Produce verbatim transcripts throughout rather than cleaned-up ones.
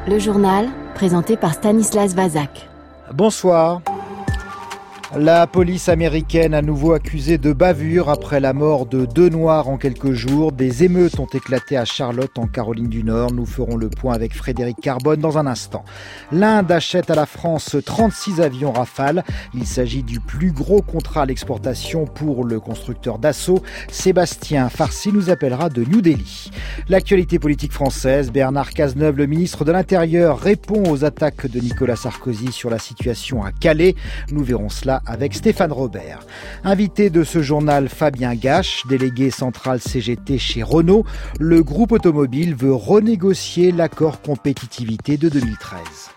Le journal, présenté par Stanislas Vazak. Bonsoir. La police américaine à nouveau accusée de bavure après la mort de deux Noirs en quelques jours. Des émeutes ont éclaté à Charlotte en Caroline du Nord. Nous ferons le point avec Frédéric Carbone dans un instant. L'Inde achète à la France trente-six avions Rafale. Il s'agit du plus gros contrat à l'exportation pour le constructeur Dassault. Sébastien Farcy nous appellera de New Delhi. L'actualité politique française, Bernard Cazeneuve, le ministre de l'Intérieur, répond aux attaques de Nicolas Sarkozy sur la situation à Calais. Nous verrons cela avec Stéphane Robert. Invité de ce journal, Fabien Gache, délégué central C G T chez Renault. Le groupe automobile veut renégocier l'accord compétitivité de deux mille treize.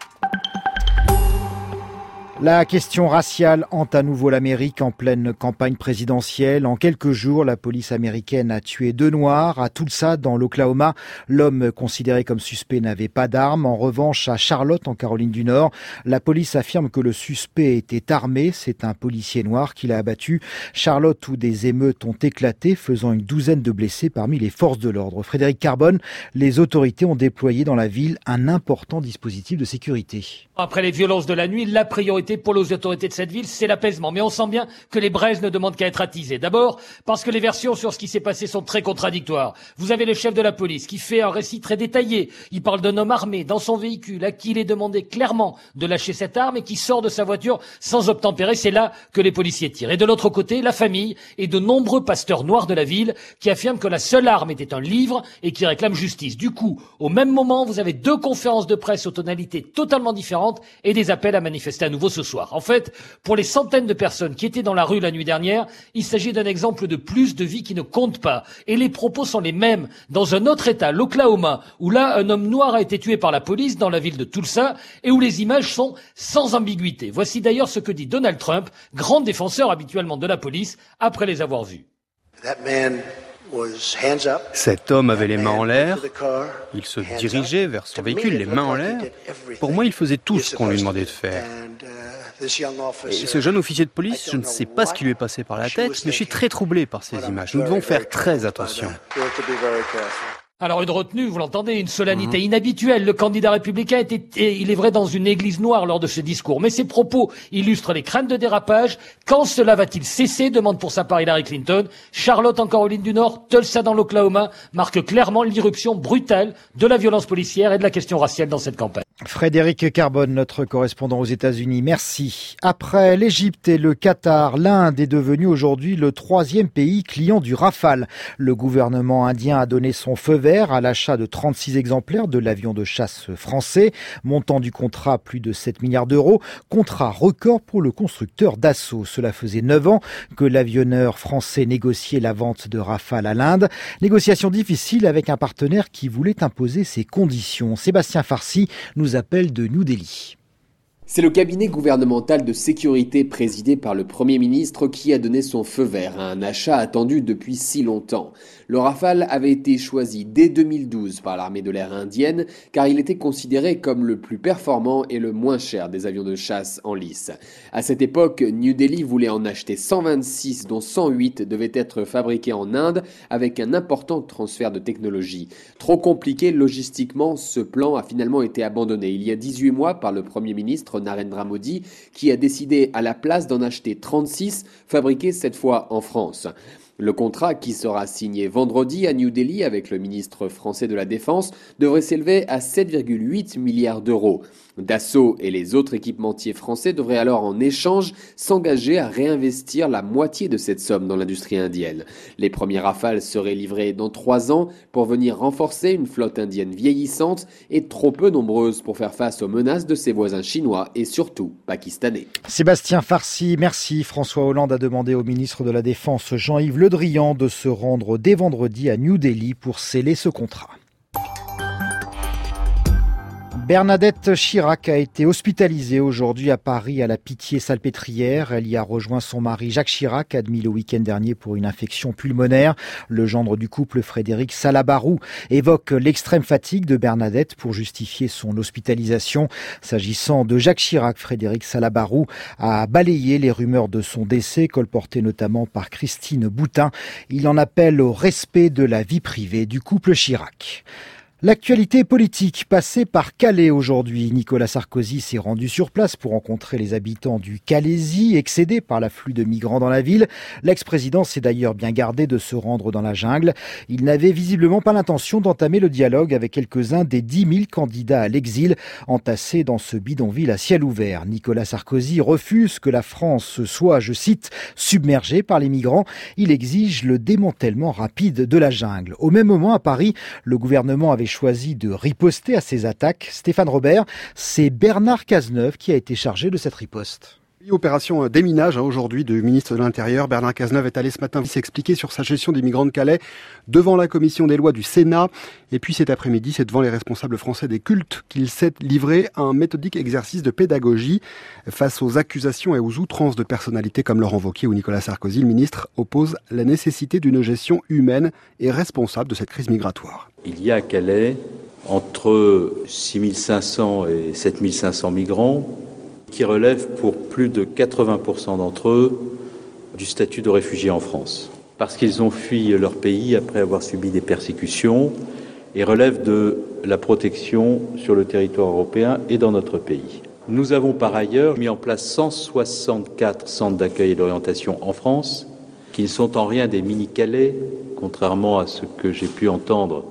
La question raciale hante à nouveau l'Amérique en pleine campagne présidentielle. En quelques jours, la police américaine a tué deux Noirs à Tulsa, dans l'Oklahoma. L'homme considéré comme suspect n'avait pas d'arme. En revanche, à Charlotte, en Caroline du Nord, la police affirme que le suspect était armé. C'est un policier noir qui l'a abattu. Charlotte, où des émeutes ont éclaté, faisant une douzaine de blessés parmi les forces de l'ordre. Frédéric Carbone, les autorités ont déployé dans la ville un important dispositif de sécurité. Après les violences de la nuit, la priorité pour les autorités de cette ville, c'est l'apaisement. Mais on sent bien que les braises ne demandent qu'à être attisées. D'abord, parce que les versions sur ce qui s'est passé sont très contradictoires. Vous avez le chef de la police qui fait un récit très détaillé. Il parle d'un homme armé dans son véhicule à qui il est demandé clairement de lâcher cette arme et qui sort de sa voiture sans obtempérer. C'est là que les policiers tirent. Et de l'autre côté, la famille et de nombreux pasteurs noirs de la ville qui affirment que la seule arme était un livre et qui réclament justice. Du coup, au même moment, vous avez deux conférences de presse aux tonalités totalement différentes et des appels à manifester à nouveau ce soir. En fait, pour les centaines de personnes qui étaient dans la rue la nuit dernière, il s'agit d'un exemple de plus de vies qui ne comptent pas. Et les propos sont les mêmes dans un autre État, l'Oklahoma, où là, un homme noir a été tué par la police dans la ville de Tulsa et où les images sont sans ambiguïté. Voici d'ailleurs ce que dit Donald Trump, grand défenseur habituellement de la police, après les avoir vus. Cet homme avait les mains en l'air, il se dirigeait vers son véhicule, les mains en l'air. Pour moi, il faisait tout ce qu'on lui demandait de faire. Et ce jeune officier de police, je ne sais pas ce qui lui est passé par la tête, mais je suis très troublé par ces images. Nous devons faire très attention. Alors une retenue, vous l'entendez, une solennité mmh. inhabituelle. Le candidat républicain était, il est vrai, dans une église noire lors de ce discours. Mais ses propos illustrent les craintes de dérapage. Quand cela va-t-il cesser, demande pour sa part Hillary Clinton. Charlotte en Caroline du Nord, Tulsa dans l'Oklahoma marque clairement l'irruption brutale de la violence policière et de la question raciale dans cette campagne. Frédéric Carbone, notre correspondant aux États-Unis, merci. Après l'Égypte et le Qatar, l'Inde est devenue aujourd'hui le troisième pays client du Rafale. Le gouvernement indien a donné son feu vert à l'achat de trente-six exemplaires de l'avion de chasse français. Montant du contrat, plus de sept milliards d'euros. Contrat record pour le constructeur Dassault. Cela faisait neuf ans que l'avionneur français négociait la vente de Rafale à l'Inde. Négociation difficile avec un partenaire qui voulait imposer ses conditions. Sébastien Farcy nous appelle de New Delhi. C'est le cabinet gouvernemental de sécurité présidé par le Premier ministre qui a donné son feu vert à un achat attendu depuis si longtemps. Le Rafale avait été choisi dès deux mille douze par l'armée de l'air indienne car il était considéré comme le plus performant et le moins cher des avions de chasse en lice. À cette époque, New Delhi voulait en acheter cent vingt-six dont cent huit devaient être fabriqués en Inde avec un important transfert de technologie. Trop compliqué logistiquement, ce plan a finalement été abandonné il y a dix-huit mois par le Premier ministre Narendra Modi, qui a décidé à la place d'en acheter trente-six, fabriqués cette fois en France. Le contrat, qui sera signé vendredi à New Delhi avec le ministre français de la Défense, devrait s'élever à sept virgule huit milliards d'euros. Dassault et les autres équipementiers français devraient alors en échange s'engager à réinvestir la moitié de cette somme dans l'industrie indienne. Les premiers Rafales seraient livrés dans trois ans pour venir renforcer une flotte indienne vieillissante et trop peu nombreuse pour faire face aux menaces de ses voisins chinois et surtout pakistanais. Sébastien Farcy, merci. François Hollande a demandé au ministre de la Défense Jean-Yves Le Drian de se rendre dès vendredi à New Delhi pour sceller ce contrat. Bernadette Chirac a été hospitalisée aujourd'hui à Paris à la Pitié-Salpêtrière. Elle y a rejoint son mari Jacques Chirac, admis le week-end dernier pour une infection pulmonaire. Le gendre du couple, Frédéric Salabarou, évoque l'extrême fatigue de Bernadette pour justifier son hospitalisation. S'agissant de Jacques Chirac, Frédéric Salabarou a balayé les rumeurs de son décès, colportées notamment par Christine Boutin. Il en appelle au respect de la vie privée du couple Chirac. L'actualité politique passée par Calais aujourd'hui. Nicolas Sarkozy s'est rendu sur place pour rencontrer les habitants du Calaisis, excédés par l'afflux de migrants dans la ville. L'ex-président s'est d'ailleurs bien gardé de se rendre dans la jungle. Il n'avait visiblement pas l'intention d'entamer le dialogue avec quelques-uns des dix mille candidats à l'exil entassés dans ce bidonville à ciel ouvert. Nicolas Sarkozy refuse que la France soit, je cite, submergée par les migrants. Il exige le démantèlement rapide de la jungle. Au même moment, à Paris, le gouvernement avait choisi de riposter à ces attaques. Stéphane Robert, c'est Bernard Cazeneuve qui a été chargé de cette riposte. Opération déminage hein, aujourd'hui du ministre de l'Intérieur. Bernard Cazeneuve est allé ce matin s'expliquer sur sa gestion des migrants de Calais devant la commission des lois du Sénat. Et puis cet après-midi, c'est devant les responsables français des cultes qu'il s'est livré à un méthodique exercice de pédagogie face aux accusations et aux outrances de personnalités comme Laurent Wauquiez ou Nicolas Sarkozy. Le ministre oppose la nécessité d'une gestion humaine et responsable de cette crise migratoire. Il y a à Calais entre six mille cinq cents et sept mille cinq cents migrants qui relèvent pour plus de quatre-vingts pour cent d'entre eux du statut de réfugiés en France, parce qu'ils ont fui leur pays après avoir subi des persécutions et relèvent de la protection sur le territoire européen et dans notre pays. Nous avons par ailleurs mis en place cent soixante-quatre centres d'accueil et d'orientation en France, qui ne sont en rien des mini-Calais, contrairement à ce que j'ai pu entendre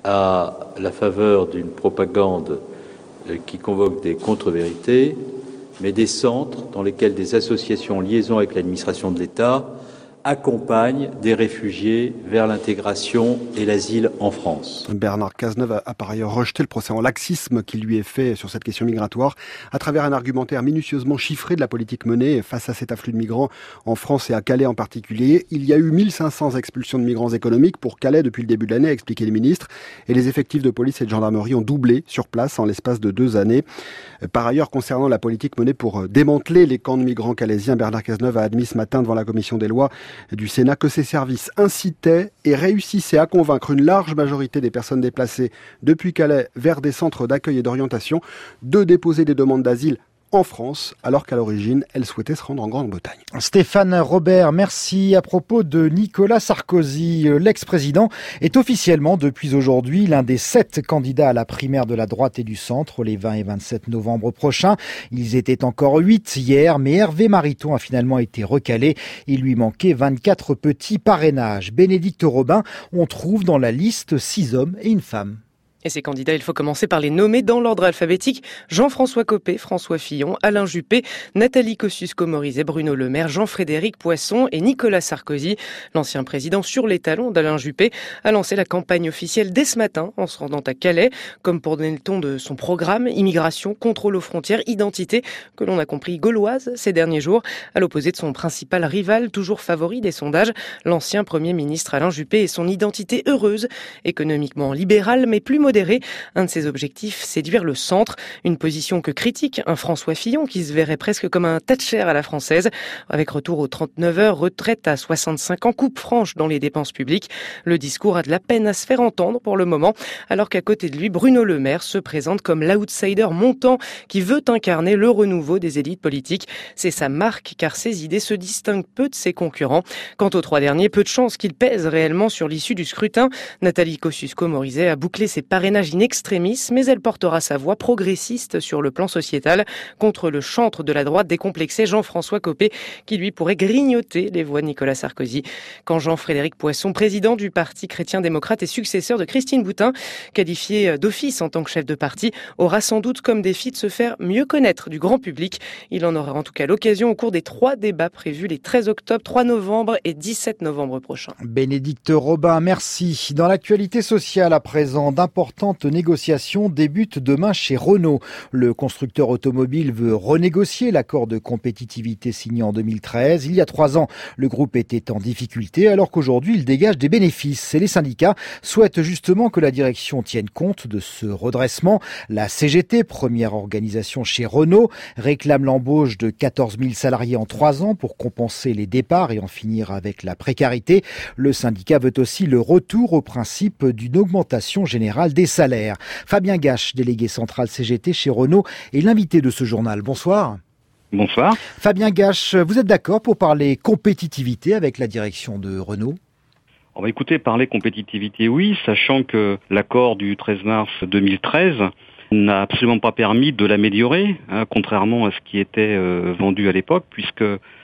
à la faveur d'une propagande qui convoque des contre-vérités, mais des centres dans lesquels des associations en liaison avec l'administration de l'État accompagnent des réfugiés vers l'intégration et l'asile en France. Bernard Cazeneuve a par ailleurs rejeté le procès en laxisme qui lui est fait sur cette question migratoire à travers un argumentaire minutieusement chiffré de la politique menée face à cet afflux de migrants en France et à Calais en particulier. Il y a eu mille cinq cents expulsions de migrants économiques pour Calais depuis le début de l'année, a expliqué le ministre, et les effectifs de police et de gendarmerie ont doublé sur place en l'espace de deux années. Par ailleurs, concernant la politique menée pour démanteler les camps de migrants calaisiens, Bernard Cazeneuve a admis ce matin devant la commission des lois du Sénat que ses services incitaient et réussissaient à convaincre une large majorité des personnes déplacées depuis Calais vers des centres d'accueil et d'orientation de déposer des demandes d'asile en France, alors qu'à l'origine, elle souhaitait se rendre en Grande-Bretagne. Stéphane Robert, merci. À propos de Nicolas Sarkozy, l'ex-président est officiellement, depuis aujourd'hui, l'un des sept candidats à la primaire de la droite et du centre les vingt et vingt-sept novembre prochains. Ils étaient encore huit hier, mais Hervé Mariton a finalement été recalé. Il lui manquait vingt-quatre petits parrainages. Bénédicte Robin, on trouve dans la liste six hommes et une femme. Et ces candidats, il faut commencer par les nommer dans l'ordre alphabétique. Jean-François Copé, François Fillon, Alain Juppé, Nathalie Kosciusko-Morizet, Bruno Le Maire, Jean-Frédéric Poisson et Nicolas Sarkozy. L'ancien président, sur les talons d'Alain Juppé, a lancé la campagne officielle dès ce matin en se rendant à Calais, comme pour donner le ton de son programme immigration, contrôle aux frontières, identité, que l'on a compris gauloise ces derniers jours, à l'opposé de son principal rival, toujours favori des sondages, l'ancien Premier ministre Alain Juppé et son identité heureuse, économiquement libérale mais plus modérée. Un de ses objectifs, séduire le centre, une position que critique un François Fillon qui se verrait presque comme un Thatcher à la française, avec retour aux trente-neuf heures, retraite à soixante-cinq ans, coupe franche dans les dépenses publiques. Le discours a de la peine à se faire entendre pour le moment, alors qu'à côté de lui, Bruno Le Maire se présente comme l'outsider montant qui veut incarner le renouveau des élites politiques. C'est sa marque, car ses idées se distinguent peu de ses concurrents. Quant aux trois derniers, peu de chances qu'ils pèsent réellement sur l'issue du scrutin. Nathalie Kosciusko-Morizet a bouclé ses parrainage in extremis, mais elle portera sa voix progressiste sur le plan sociétal contre le chantre de la droite décomplexé Jean-François Copé, qui lui pourrait grignoter les voix de Nicolas Sarkozy. Quand Jean-Frédéric Poisson, président du Parti chrétien-démocrate et successeur de Christine Boutin, qualifié d'office en tant que chef de parti, aura sans doute comme défi de se faire mieux connaître du grand public. Il en aura en tout cas l'occasion au cours des trois débats prévus les treize octobre, trois novembre et dix-sept novembre prochains. Bénédicte Robin, merci. Dans l'actualité sociale à présent, d'importantes négociations débutent demain chez Renault. Le constructeur automobile veut renégocier l'accord de compétitivité signé en deux mille treize. Il y a trois ans, le groupe était en difficulté alors qu'aujourd'hui, il dégage des bénéfices. Et les syndicats souhaitent justement que la direction tienne compte de ce redressement. La C G T, première organisation chez Renault, réclame l'embauche de quatorze mille salariés en trois ans pour compenser les départs et en finir avec la précarité. Le syndicat veut aussi le retour au principe d'une augmentation générale des salaires. Fabien Gache, délégué central C G T chez Renault, est l'invité de ce journal. Bonsoir. Bonsoir. Fabien Gache, vous êtes d'accord pour parler compétitivité avec la direction de Renault ? On va écouter parler compétitivité, oui, sachant que l'accord du treize mars deux mille treize n'a absolument pas permis de l'améliorer, hein, contrairement à ce qui était euh, vendu à l'époque, puisque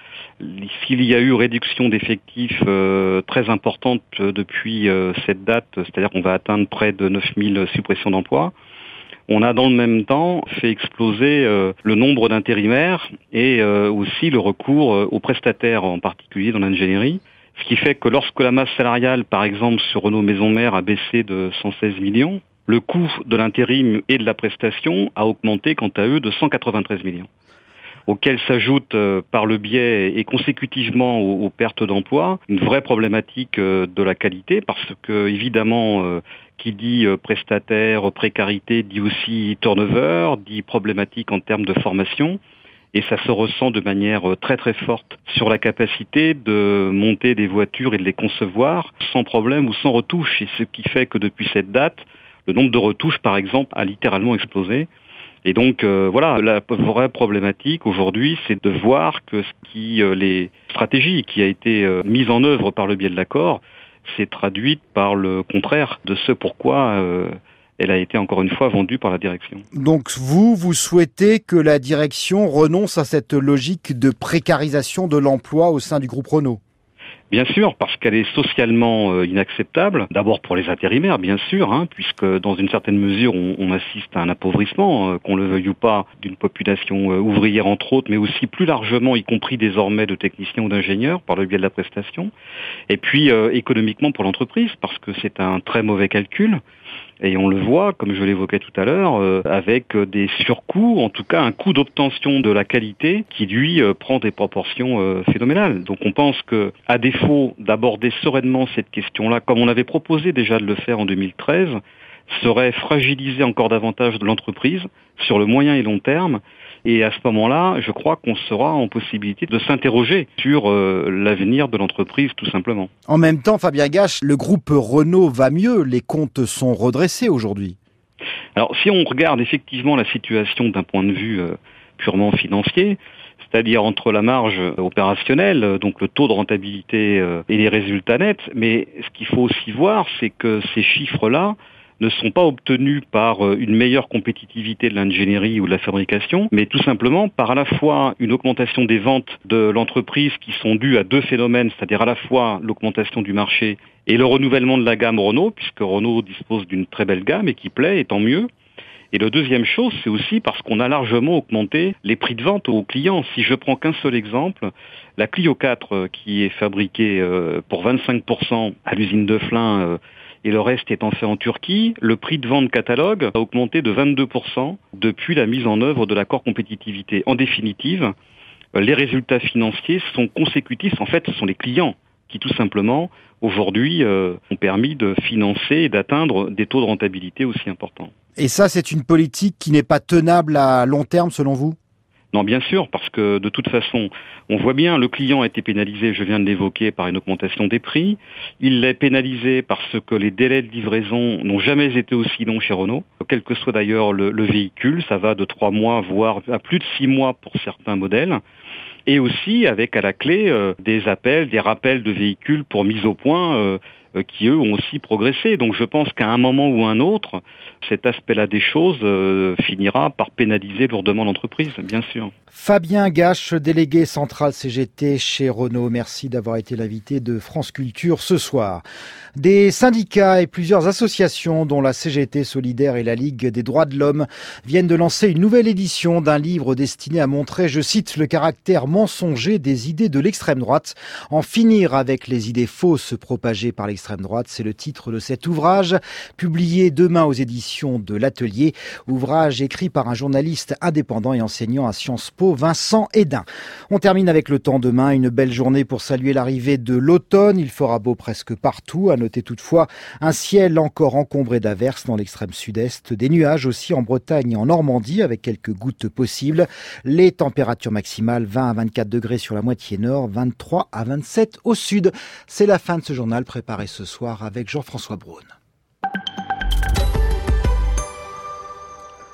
s'il y a eu réduction d'effectifs euh, très importante depuis euh, cette date, c'est-à-dire qu'on va atteindre près de neuf mille suppressions d'emplois, on a dans le même temps fait exploser euh, le nombre d'intérimaires et euh, aussi le recours euh, aux prestataires, en particulier dans l'ingénierie. Ce qui fait que lorsque la masse salariale, par exemple, sur Renault Maison Mère a baissé de cent seize millions, le coût de l'intérim et de la prestation a augmenté, quant à eux, de cent quatre-vingt-treize millions. Auquel s'ajoute euh, par le biais et consécutivement aux, aux pertes d'emplois une vraie problématique euh, de la qualité, parce que évidemment euh, qui dit euh, prestataire, précarité dit aussi turnover, dit problématique en termes de formation, et ça se ressent de manière euh, très très forte sur la capacité de monter des voitures et de les concevoir sans problème ou sans retouche, et ce qui fait que depuis cette date, le nombre de retouches par exemple a littéralement explosé. Et donc euh, voilà, la vraie problématique aujourd'hui, c'est de voir que ce qui, euh, les stratégies qui a été euh, mise en œuvre par le biais de l'accord, s'est traduite par le contraire de ce pourquoi euh, elle a été encore une fois vendue par la direction. Donc vous, vous souhaitez que la direction renonce à cette logique de précarisation de l'emploi au sein du groupe Renault ? Bien sûr, parce qu'elle est socialement euh, inacceptable. D'abord pour les intérimaires, bien sûr, hein, puisque dans une certaine mesure, on, on assiste à un appauvrissement, euh, qu'on le veuille ou pas, d'une population euh, ouvrière entre autres, mais aussi plus largement, y compris désormais de techniciens ou d'ingénieurs, par le biais de la prestation. Et puis euh, économiquement pour l'entreprise, parce que c'est un très mauvais calcul. Et on le voit, comme je l'évoquais tout à l'heure, euh, avec des surcoûts, en tout cas un coût d'obtention de la qualité qui, lui, euh, prend des proportions euh, phénoménales. Donc on pense que, à défaut d'aborder sereinement cette question-là, comme on avait proposé déjà de le faire en deux mille treize, serait fragiliser encore davantage de l'entreprise sur le moyen et long terme. Et à ce moment-là, je crois qu'on sera en possibilité de s'interroger sur euh, l'avenir de l'entreprise, tout simplement. En même temps, Fabien Gache, le groupe Renault va mieux. Les comptes sont redressés aujourd'hui. Alors, si on regarde effectivement la situation d'un point de vue euh, purement financier, c'est-à-dire entre la marge opérationnelle, donc le taux de rentabilité euh, et les résultats nets, mais ce qu'il faut aussi voir, c'est que ces chiffres-là ne sont pas obtenus par une meilleure compétitivité de l'ingénierie ou de la fabrication, mais tout simplement par à la fois une augmentation des ventes de l'entreprise qui sont dues à deux phénomènes, c'est-à-dire à la fois l'augmentation du marché et le renouvellement de la gamme Renault, puisque Renault dispose d'une très belle gamme et qui plaît, et tant mieux. Et la deuxième chose, c'est aussi parce qu'on a largement augmenté les prix de vente aux clients. Si je prends qu'un seul exemple, la Clio quatre qui est fabriquée pour vingt-cinq pour cent à l'usine de Flins et le reste étant fait en Turquie, le prix de vente catalogue a augmenté de vingt-deux pour cent depuis la mise en œuvre de l'accord compétitivité. En définitive, les résultats financiers sont consécutifs. En fait, ce sont les clients qui, tout simplement, aujourd'hui, euh, ont permis de financer et d'atteindre des taux de rentabilité aussi importants. Et ça, c'est une politique qui n'est pas tenable à long terme, selon vous ? Non, bien sûr, parce que de toute façon, on voit bien, le client a été pénalisé, je viens de l'évoquer, par une augmentation des prix. Il l'est pénalisé parce que les délais de livraison n'ont jamais été aussi longs chez Renault. Quel que soit d'ailleurs le, le véhicule, ça va de trois mois, voire à plus de six mois pour certains modèles. Et aussi avec à la clé euh, des appels, des rappels de véhicules pour mise au point euh, euh, qui eux ont aussi progressé. Donc je pense qu'à un moment ou un autre, cet aspect-là des choses euh, finira par pénaliser lourdement l'entreprise, bien sûr. Fabien Gache, délégué central C G T chez Renault, merci d'avoir été l'invité de France Culture ce soir. Des syndicats et plusieurs associations, dont la C G T Solidaire et la Ligue des droits de l'homme, viennent de lancer une nouvelle édition d'un livre destiné à montrer, je cite, le caractère mensonger des idées de l'extrême droite. En finir avec les idées fausses propagées par l'extrême droite, c'est le titre de cet ouvrage, publié demain aux éditions de l'Atelier. Ouvrage écrit par un journaliste indépendant et enseignant à Sciences Po, Vincent Hédin. On termine avec le temps demain, une belle journée pour saluer l'arrivée de l'automne. Il fera beau presque partout. À noter toutefois un ciel encore encombré d'averses dans l'extrême sud-est. Des nuages aussi en Bretagne et en Normandie avec quelques gouttes possibles. Les températures maximales vingt à vingt-quatre degrés sur la moitié nord, vingt-trois à vingt-sept au sud. C'est la fin de ce journal préparé ce soir avec Jean-François Braun.